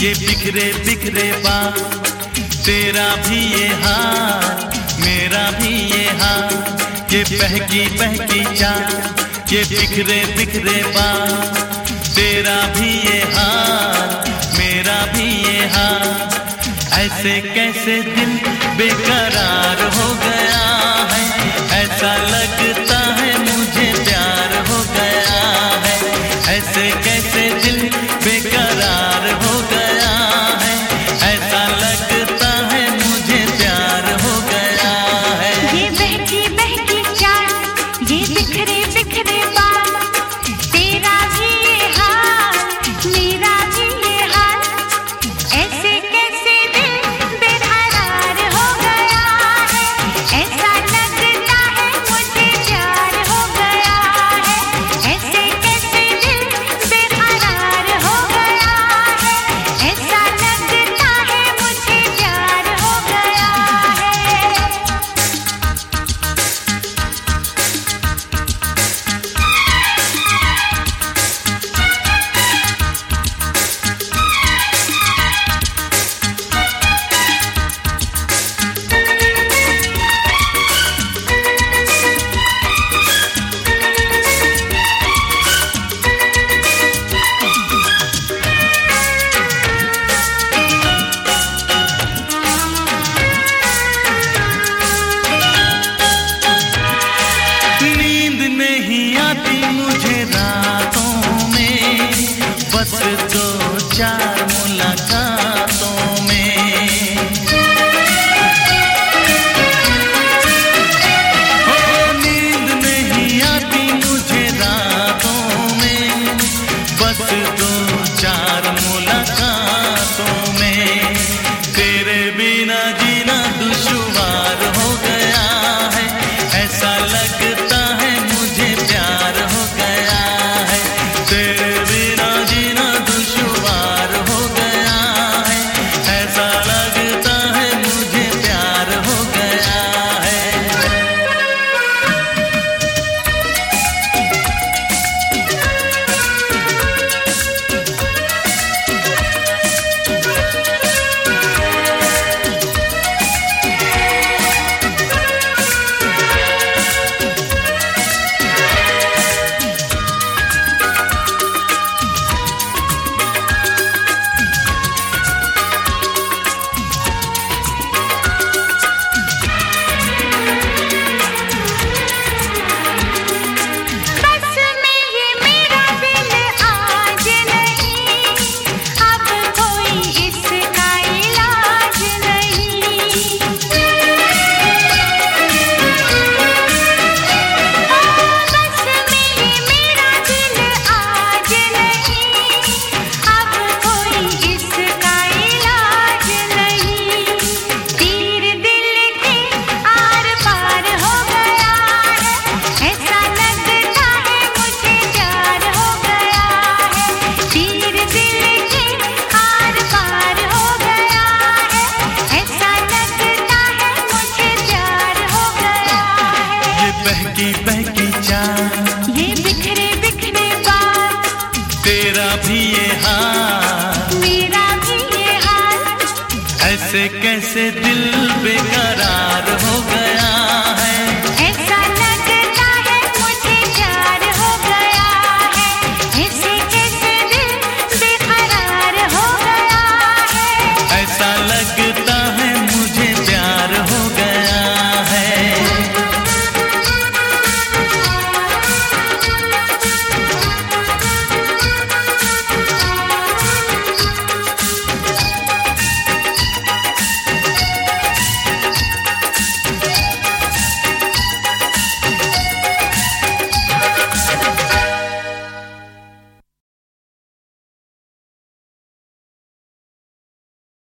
ये बिखरे बिखरे बाल, तेरा भी ये हाल, मेरा भी ये हाल। ये बहकी बहकी चाल, ये बिखरे बिखरे बाल, तेरा भी ये हाल, मेरा भी ये हाल। ऐसे कैसे दिल बेकरार हो गया है, ऐसा लगता है मुझे प्यार हो गया है। ऐसे कैसे दिल बेकरार हो गया है, ऐसा लगता है मुझे प्यार हो गया है। ये बहकी बहकी चाल, ये बिखरे बिखरे बाल, तेरा भी ये हाल, मेरा भी ये हाल। ऐसे कैसे दिल बेकरार हो गया है, ऐसा लगता है मुझे प्यार हो गया है। ऐसे कैसे दिल बेकरार हो गया है, ऐसा लगता है मुझे प्यार हो गया है। नींद नहीं आती मुझे रातों में, बस दो चार मुलाकातों में। हो नींद नहीं आती मुझे रातों में, बस दो चार मुलाकातों में। तेरे बिना जीना दुश्वार हो गया है, ऐसा लगता है मुझे प्यार हो गया है। तेरे बिना जीना दुश्वार हो गया है, ऐसा लगता है मुझे प्यार हो गया है। बस में ये मेरा दिल आज नहीं, अब कोई इसका इलाज नहीं। बस में ये मेरा दिल आज नहीं, अब कोई इसका इलाज नहीं। तीर दिल के आर पार हो गया है, ऐसा लगता है मुझे प्यार हो गया है। तीर दिल के आर पार हो गया है, ऐसा लगता है मुझे प्यार हो गया है। ये बहकी बहकी चाल, ये बिखरे बिखरे बाल, तेरा भी ये हाल, मेरा भी ये हाल। ऐसे कैसे दिल बेकरार हो गया